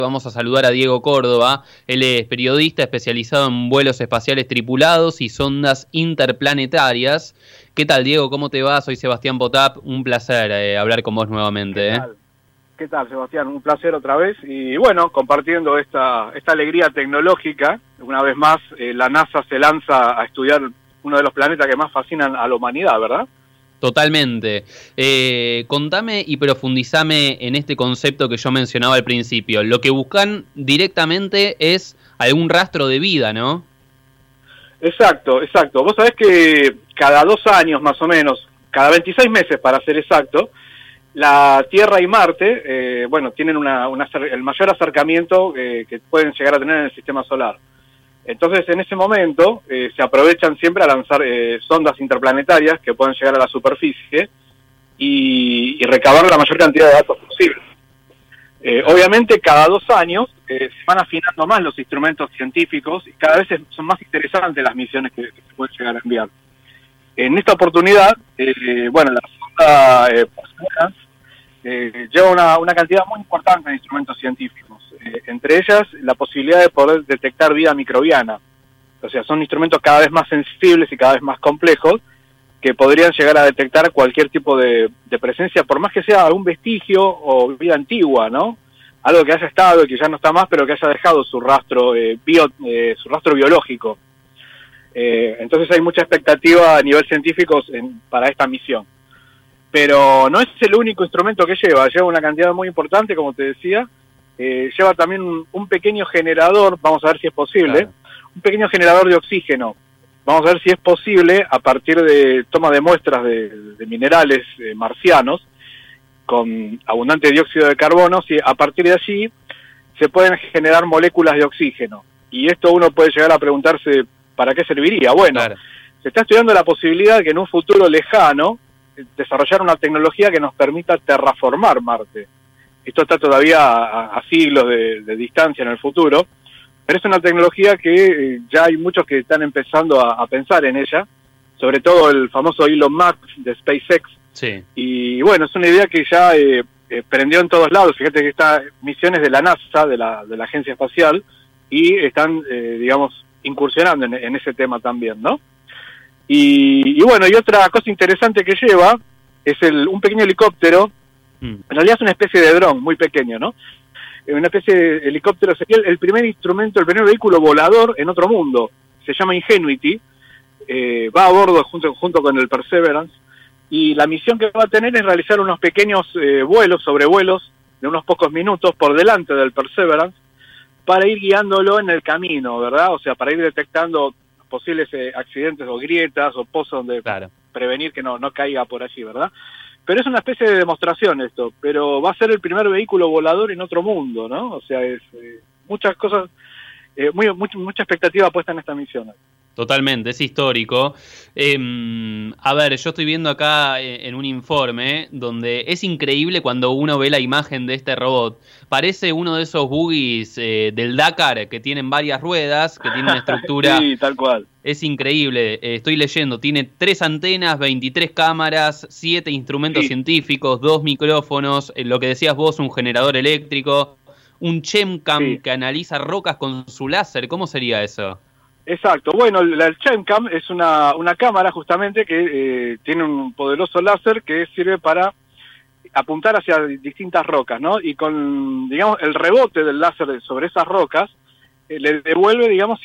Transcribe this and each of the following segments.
Vamos a saludar a Diego Córdoba. Él es periodista especializado en vuelos espaciales tripulados y sondas interplanetarias. ¿Qué tal, Diego? ¿Cómo te va? Soy Sebastián Potap. Un placer hablar con vos nuevamente. ¿Qué tal, Sebastián? Un placer otra vez. Y bueno, compartiendo esta alegría tecnológica, una vez más, la NASA se lanza a estudiar uno de los planetas que más fascinan a la humanidad, ¿verdad? Totalmente. Contame y profundizame en este concepto que yo mencionaba al principio. Lo que buscan directamente es algún rastro de vida, ¿no? Exacto. Vos sabés que cada 2 años más o menos, cada 26 meses para ser exacto, la Tierra y Marte, tienen el mayor acercamiento que pueden llegar a tener en el sistema solar. Entonces, en ese momento, se aprovechan siempre a lanzar sondas interplanetarias que pueden llegar a la superficie y recabar la mayor cantidad de datos posible. Obviamente, cada 2 años se van afinando más los instrumentos científicos y cada vez son más interesantes las misiones que se pueden llegar a enviar. En esta oportunidad, la sonda Perseverance lleva una cantidad muy importante de instrumentos científicos. Entre ellas, la posibilidad de poder detectar vida microbiana. O sea, son instrumentos cada vez más sensibles y cada vez más complejos que podrían llegar a detectar cualquier tipo de presencia, por más que sea algún vestigio o vida antigua, ¿no? Algo que haya estado y que ya no está más, pero que haya dejado su rastro su rastro biológico. Entonces hay mucha expectativa a nivel científico para esta misión. Pero no es el único instrumento que lleva una cantidad muy importante, como te decía. Lleva también un pequeño generador, vamos a ver si es posible, claro. Un pequeño generador de oxígeno. Vamos a ver si es posible, a partir de toma de muestras de minerales marcianos, con abundante dióxido de carbono, si a partir de allí se pueden generar moléculas de oxígeno. Y esto uno puede llegar a preguntarse, ¿para qué serviría? Bueno, claro. Se está estudiando la posibilidad de que en un futuro lejano, desarrollar una tecnología que nos permita terraformar Marte. Esto está todavía a siglos de distancia en el futuro, pero es una tecnología que ya hay muchos que están empezando a pensar en ella, sobre todo el famoso Elon Musk de SpaceX. Sí. Y bueno, es una idea que ya prendió en todos lados. Fíjate que está misiones de la NASA, de la Agencia Espacial, y están, incursionando en ese tema también, ¿no? Y otra cosa interesante que lleva es un pequeño helicóptero. En realidad es una especie de dron muy pequeño, ¿no? Una especie de helicóptero, sería el primer instrumento, el primer vehículo volador en otro mundo. Se llama Ingenuity, va a bordo junto con el Perseverance, y la misión que va a tener es realizar unos pequeños sobrevuelos de unos pocos minutos por delante del Perseverance para ir guiándolo en el camino, ¿verdad? O sea, para ir detectando posibles accidentes o grietas o pozos donde prevenir que no caiga por allí, ¿verdad? Pero es una especie de demostración esto, pero va a ser el primer vehículo volador en otro mundo, ¿no? O sea, es muchas cosas, mucha expectativa puesta en esta misión. Totalmente, es histórico. A ver, yo estoy viendo acá en un informe donde es increíble cuando uno ve la imagen de este robot. Parece uno de esos buggies del Dakar que tienen varias ruedas, que tiene una estructura... Sí, tal cual. Es increíble, estoy leyendo, tiene 3 antenas, 23 cámaras, 7 instrumentos científicos, 2 micrófonos, lo que decías vos, un generador eléctrico, un ChemCam que analiza rocas con su láser. ¿Cómo sería eso? Exacto, bueno, el ChemCam es una cámara justamente que tiene un poderoso láser que sirve para apuntar hacia distintas rocas, ¿no? Y con, el rebote del láser sobre esas rocas, le devuelve,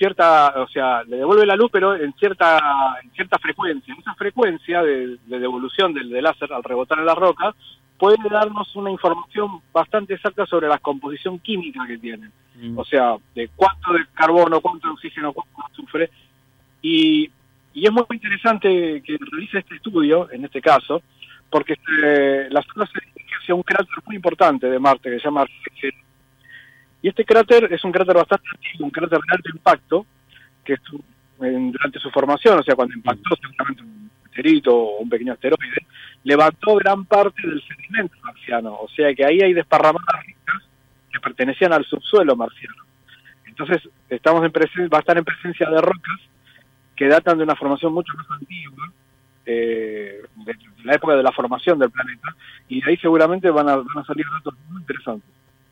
le devuelve la luz, pero en cierta frecuencia. Esa frecuencia de devolución del láser al rebotar en la roca puede darnos una información bastante exacta sobre la composición química que tienen. O sea, de cuánto de carbono, cuánto de oxígeno, cuánto de azufre. Y es muy interesante que realice este estudio, en este caso, porque la sonda se dirige hacia un cráter muy importante de Marte, que se llama Argel. Y este cráter es un cráter bastante antiguo, un cráter de alto impacto, que durante su formación, o sea, cuando impactó seguramente un meteorito o un pequeño asteroide, levantó gran parte del sedimento marciano, o sea que ahí hay desparramadas ricas que pertenecían al subsuelo marciano. Entonces va a estar en presencia de rocas que datan de una formación mucho más antigua, de la época de la formación del planeta, y de ahí seguramente van a salir datos muy interesantes.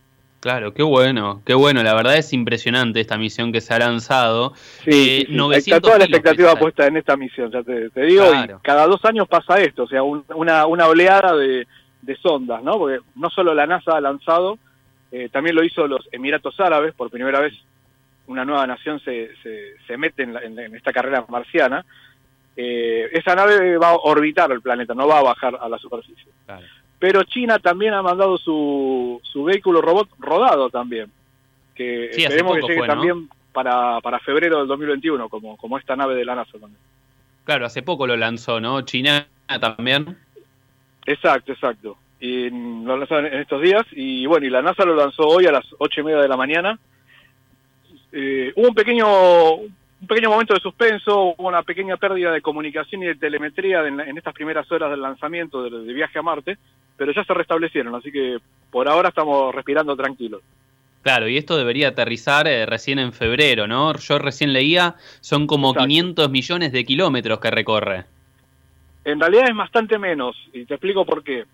Claro, qué bueno, la verdad es impresionante esta misión que se ha lanzado. Sí. 900 Está toda la kilos expectativa pesa. puesta en esta misión, ya te digo, Claro. y cada 2 años pasa esto, o sea, una oleada de sondas, ¿no? Porque no solo la NASA ha lanzado, también lo hizo los Emiratos Árabes, por primera vez una nueva nación se mete en esta carrera marciana. Esa nave va a orbitar el planeta, no va a bajar a la superficie. Claro. Pero China también ha mandado su vehículo robot rodado también, que Sí, hace esperemos que poco llegue fue, ¿no? también para febrero del 2021, como esta nave de la NASA también. Claro, hace poco lo lanzó, ¿no? China también. Exacto. Y lo lanzaron en estos días, y bueno, y la NASA lo lanzó hoy a las 8:30 de la mañana. Hubo un pequeño momento de suspenso, hubo una pequeña pérdida de comunicación y de telemetría en estas primeras horas del lanzamiento de viaje a Marte, pero ya se restablecieron, así que por ahora estamos respirando tranquilos. Claro, y esto debería aterrizar recién en febrero, ¿no? Yo recién leía, son como Exacto. 500 millones de kilómetros que recorre. En realidad es bastante menos, y te explico por qué.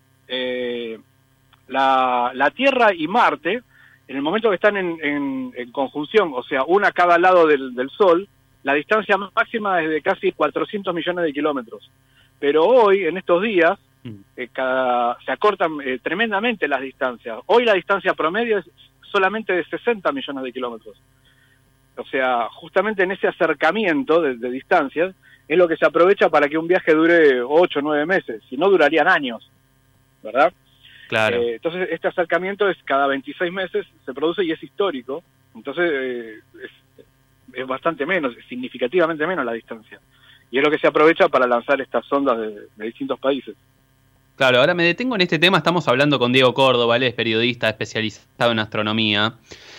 La Tierra y Marte, en el momento que están en conjunción, o sea, una a cada lado del Sol, la distancia máxima es de casi 400 millones de kilómetros. Pero hoy, en estos días, se acortan tremendamente las distancias. Hoy la distancia promedio es solamente de 60 millones de kilómetros. O sea, justamente en ese acercamiento de distancias es lo que se aprovecha para que un viaje dure 8 o 9 meses, si no durarían años, ¿verdad? Claro. Entonces este acercamiento es cada 26 meses, se produce y es histórico, entonces es bastante menos, es significativamente menos la distancia. Y es lo que se aprovecha para lanzar estas sondas de distintos países. Claro, ahora me detengo en este tema, estamos hablando con Diego Córdoba, él es periodista especializado en astronomía.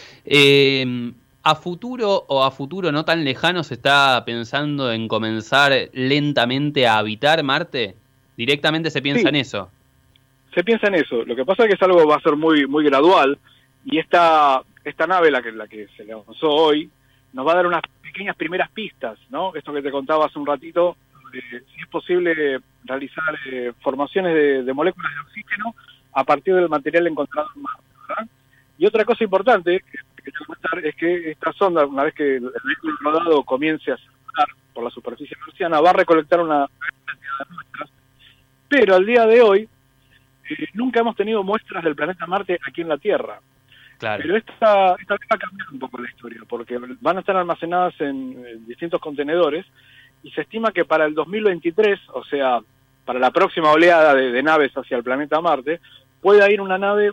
¿A futuro no tan lejano se está pensando en comenzar lentamente a habitar Marte? ¿Directamente se piensa en eso? Se piensa en eso. Lo que pasa es que es algo que va a ser muy gradual, y esta nave, la que se lanzó hoy, nos va a dar unas pequeñas primeras pistas, ¿no? Esto que te contaba hace un ratito, si es posible realizar formaciones de moléculas de oxígeno a partir del material encontrado en Marte, ¿verdad? Y otra cosa importante que quiero comentar es que esta sonda, una vez que el vehículo rodado comience a circular por la superficie marciana, va a recolectar una gran cantidad de muestras, pero al día de hoy nunca hemos tenido muestras del planeta Marte aquí en la Tierra. Claro. Pero esta vez va a cambiar un poco la historia, porque van a estar almacenadas en distintos contenedores, y se estima que para el 2023, o sea, para la próxima oleada de naves hacia el planeta Marte, pueda ir una nave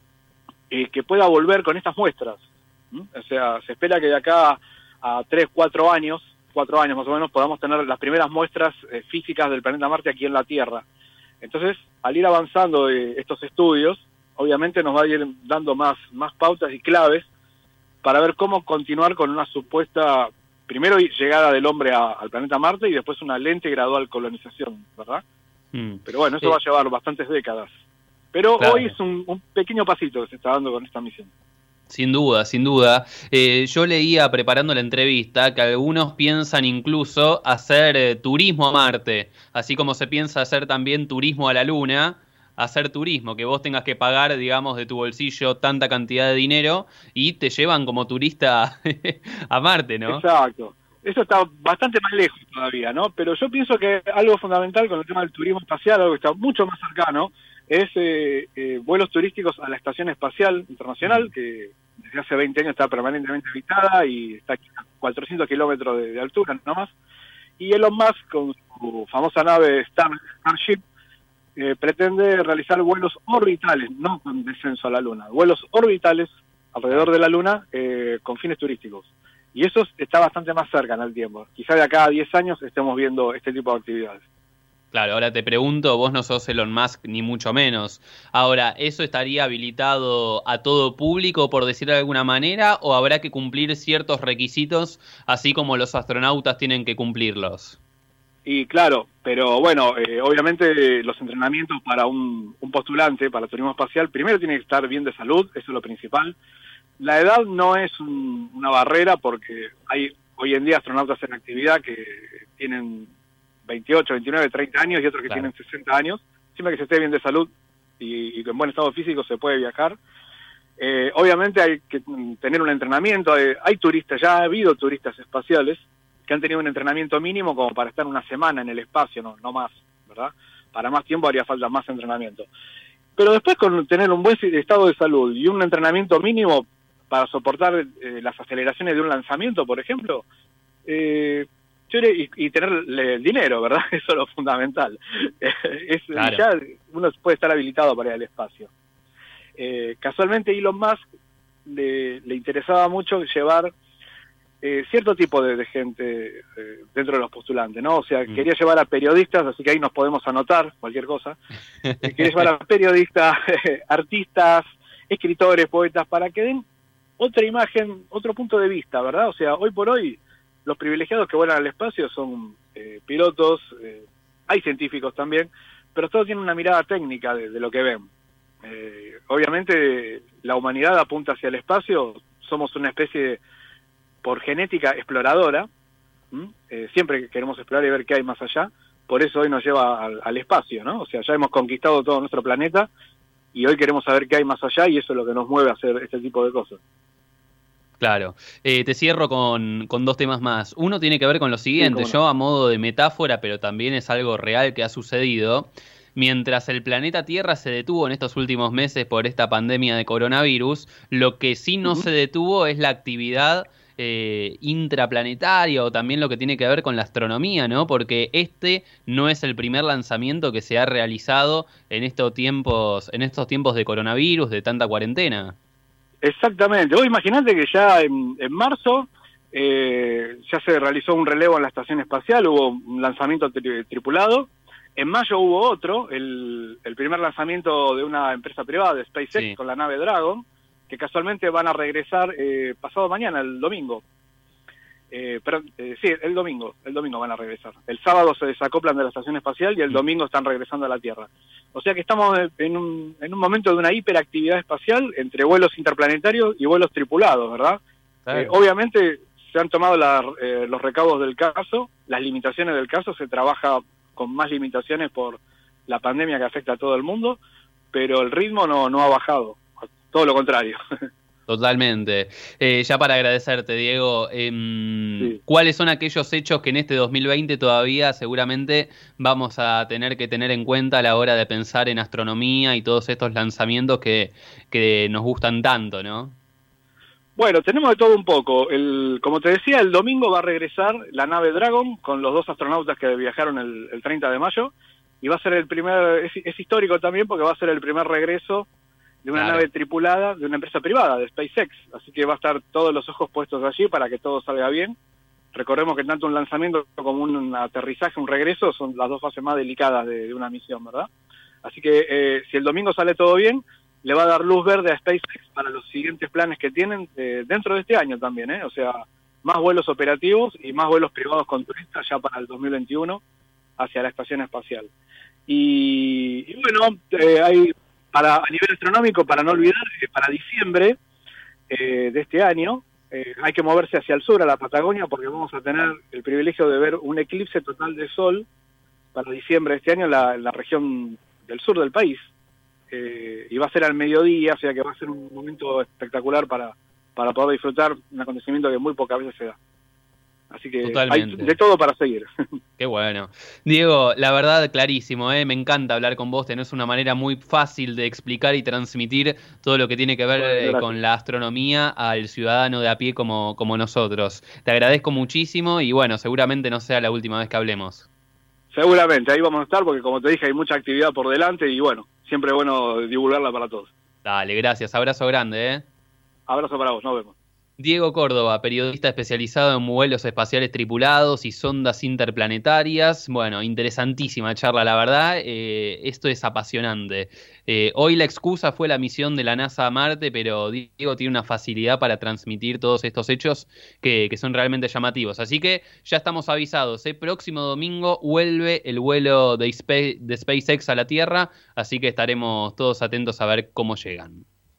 que pueda volver con estas muestras. O sea, se espera que de acá a 3, 4 años más o menos, podamos tener las primeras muestras físicas del planeta Marte aquí en la Tierra. Entonces, al ir avanzando estos estudios, obviamente nos va a ir dando más pautas y claves para ver cómo continuar con una supuesta, primero llegada del hombre al planeta Marte, y después una lenta y gradual colonización, ¿verdad? Pero bueno, eso va a llevar bastantes décadas. Pero claro, hoy es un pequeño pasito que se está dando con esta misión. Sin duda, sin duda. Yo leía preparando la entrevista que algunos piensan incluso hacer turismo a Marte, así como se piensa hacer también turismo a la Luna, hacer turismo, que vos tengas que pagar, digamos, de tu bolsillo tanta cantidad de dinero y te llevan como turista a Marte, ¿no? Exacto. Eso está bastante más lejos todavía, ¿no? Pero yo pienso que algo fundamental con el tema del turismo espacial, algo que está mucho más cercano, es vuelos turísticos a la Estación Espacial Internacional, que desde hace 20 años está permanentemente habitada y está a 400 kilómetros de altura nomás. Y Elon Musk, con su famosa nave Starship, pretende realizar vuelos orbitales, no con descenso a la Luna, vuelos orbitales alrededor de la Luna con fines turísticos. Y eso está bastante más cerca en el tiempo. Quizá de acá a 10 años estemos viendo este tipo de actividades. Claro, ahora te pregunto, vos no sos Elon Musk ni mucho menos. Ahora, ¿eso estaría habilitado a todo público, por decirlo de alguna manera, o habrá que cumplir ciertos requisitos, así como los astronautas tienen que cumplirlos? Y claro, pero bueno, obviamente los entrenamientos para un postulante para turismo espacial, primero tiene que estar bien de salud, eso es lo principal. La edad no es una barrera, porque hay hoy en día astronautas en actividad que tienen 28, 29, 30 años y otros que tienen 60 años. Siempre que se esté bien de salud y en buen estado físico se puede viajar. Obviamente hay que tener un entrenamiento, hay turistas, ya ha habido turistas espaciales que han tenido un entrenamiento mínimo como para estar una semana en el espacio, no más, ¿verdad? Para más tiempo haría falta más entrenamiento. Pero después con tener un buen estado de salud y un entrenamiento mínimo para soportar las aceleraciones de un lanzamiento, por ejemplo, y tener el dinero, ¿verdad? Eso es lo fundamental. Claro. Ya uno puede estar habilitado para ir al espacio. Casualmente Elon Musk le interesaba mucho llevar cierto tipo de gente dentro de los postulantes, ¿no? O sea, quería llevar a periodistas, así que ahí nos podemos anotar cualquier cosa. Quería llevar a periodistas, artistas, escritores, poetas, para que den otra imagen, otro punto de vista, ¿verdad? O sea, hoy por hoy los privilegiados que vuelan al espacio son pilotos, hay científicos también, pero todos tienen una mirada técnica de lo que ven. Obviamente la humanidad apunta hacia el espacio, somos una especie por genética exploradora, siempre queremos explorar y ver qué hay más allá, por eso hoy nos lleva al espacio, ¿no? O sea, ya hemos conquistado todo nuestro planeta y hoy queremos saber qué hay más allá y eso es lo que nos mueve a hacer este tipo de cosas. Claro. Te cierro con dos temas más. Uno tiene que ver con lo siguiente. Sí, Yo a modo de metáfora, pero también es algo real que ha sucedido. Mientras el planeta Tierra se detuvo en estos últimos meses por esta pandemia de coronavirus, lo que sí no se detuvo es la actividad intraplanetaria o también lo que tiene que ver con la astronomía, ¿no? Porque este no es el primer lanzamiento que se ha realizado en estos tiempos de coronavirus, de tanta cuarentena. Exactamente. Vos imaginate que ya en marzo ya se realizó un relevo en la estación espacial, hubo un lanzamiento tripulado. En mayo hubo otro, el primer lanzamiento de una empresa privada, de SpaceX, sí, con la nave Dragon, que casualmente van a regresar pasado mañana, el domingo. Sí, el domingo van a regresar. El sábado se desacoplan de la estación espacial y el domingo están regresando a la Tierra. O sea que estamos en un momento de una hiperactividad espacial entre vuelos interplanetarios y vuelos tripulados, ¿verdad? Claro. Obviamente se han tomado los recaudos del caso, las limitaciones del caso, se trabaja con más limitaciones por la pandemia que afecta a todo el mundo, pero el ritmo no ha bajado, todo lo contrario. Totalmente. Ya para agradecerte, Diego, sí, ¿cuáles son aquellos hechos que en este 2020 todavía seguramente vamos a tener que tener en cuenta a la hora de pensar en astronomía y todos estos lanzamientos que nos gustan tanto, ¿no? Bueno, tenemos de todo un poco. Como te decía, el domingo va a regresar la nave Dragon con los 2 astronautas que viajaron el 30 de mayo y va a ser el primer, es histórico también porque va a ser el primer regreso de una nave tripulada de una empresa privada, de SpaceX, así que va a estar todos los ojos puestos allí para que todo salga bien. Recordemos que tanto un lanzamiento como un aterrizaje, un regreso, son las 2 fases más delicadas de una misión, ¿verdad? Así que si el domingo sale todo bien, le va a dar luz verde a SpaceX para los siguientes planes que tienen dentro de este año también, o sea, más vuelos operativos y más vuelos privados con turistas ya para el 2021 hacia la estación espacial. Y bueno, hay... a nivel astronómico, para no olvidar, para diciembre de este año, hay que moverse hacia el sur, a la Patagonia, porque vamos a tener el privilegio de ver un eclipse total de sol para diciembre de este año en la región del sur del país. Y va a ser al mediodía, o sea que va a ser un momento espectacular para poder disfrutar un acontecimiento que muy pocas veces se da. Así que totalmente. Hay de todo para seguir. Qué bueno. Diego, la verdad, clarísimo, me encanta hablar con vos, tenés una manera muy fácil de explicar y transmitir todo lo que tiene que ver con la astronomía al ciudadano de a pie como nosotros. Te agradezco muchísimo y bueno, seguramente no sea la última vez que hablemos. Seguramente, ahí vamos a estar porque como te dije hay mucha actividad por delante y bueno, siempre es bueno divulgarla para todos. Dale, gracias, abrazo grande. Abrazo para vos, nos vemos. Diego Córdoba, periodista especializado en vuelos espaciales tripulados y sondas interplanetarias. Bueno, interesantísima charla, la verdad. Esto es apasionante. Hoy la excusa fue la misión de la NASA a Marte, pero Diego tiene una facilidad para transmitir todos estos hechos que son realmente llamativos. Así que ya estamos avisados. Próximo domingo vuelve el vuelo de SpaceX a la Tierra, así que estaremos todos atentos a ver cómo llegan.